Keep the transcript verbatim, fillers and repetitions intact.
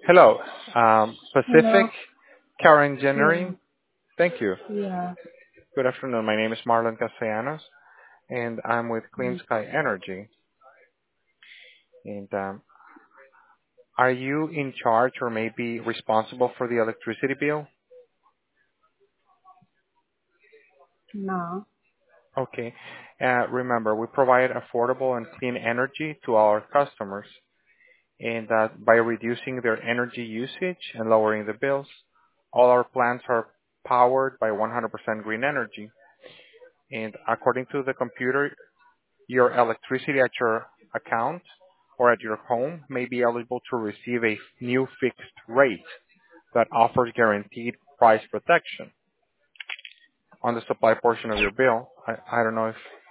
Hello, um, Pacific Hello. Car Yeah. Engineering. Thank you. Yeah. Good afternoon. My name is Marlon Castellanos, and I'm with Clean Mm. Sky Energy. And um, are you in charge or maybe responsible for the electricity bill? No. Okay. Uh, remember, we provide affordable and clean energy to our customers, and uh, by reducing their energy usage and lowering the bills, all our plants are powered by one hundred percent green energy. And according to the computer, your electricity at your account or at your home may be eligible to receive a new fixed rate that offers guaranteed price protection on the supply portion of your bill. I, I don't know if